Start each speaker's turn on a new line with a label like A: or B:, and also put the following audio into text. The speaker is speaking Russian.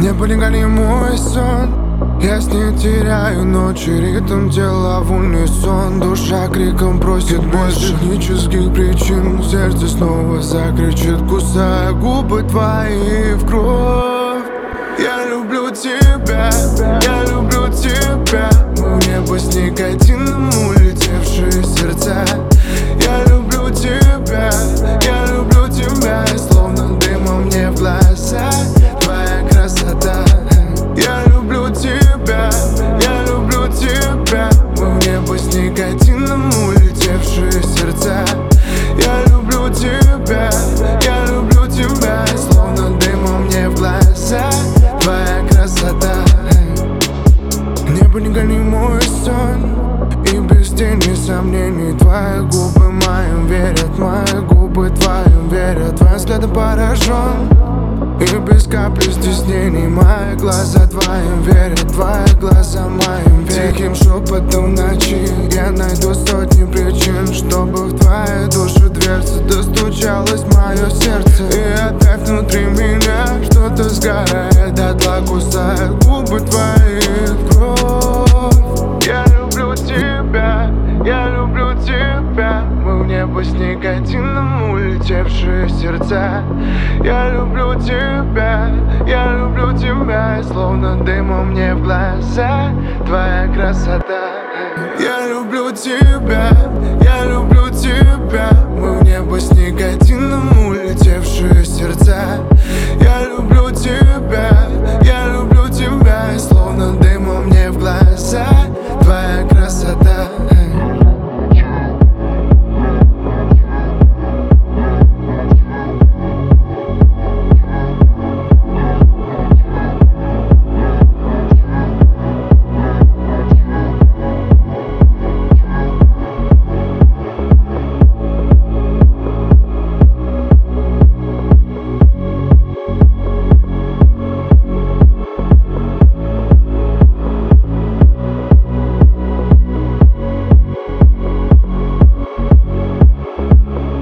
A: Небо не гони мой сон. Я с ней теряю ночи, ритм тела в унисон. Душа криком просит больше, технических причин. Сердце снова закричит, кусая губы твои в кровь. Я люблю тебя, я люблю тебя. Мы в небо с никотином улетевшие сердца. Я люблю тебя, я люблю тебя. И словно дымом мне в глаза твоя красота. Я люблю тебя, я люблю тебя. Мы в небо с никотином улетевшие сердца. Я люблю тебя, я люблю тебя. И словно дымом мне в глаза твоя красота. Небо не гони мой сон. И без тени сомнений твои губы моим верят, мои губы твоим верят. Твоим взглядом поражен. И без капли стеснений мои глаза твоим верят, твои глаза моим верят. Тихим шепотом ночи я найду сотни причин, чтобы в твоей душе дверцы достучалось мое сердце. И опять внутри меня что-то сгорает, дотла кусает губы твои в кровь. Я люблю тебя, я люблю тебя. Мы в небо с никотином улетевшие сердца. Я люблю тебя, я люблю тебя. И словно дымом мне в глаза твоя красота. Я люблю тебя, я люблю тебя. Мы в небо с никотином улетевшие сердца. Я люблю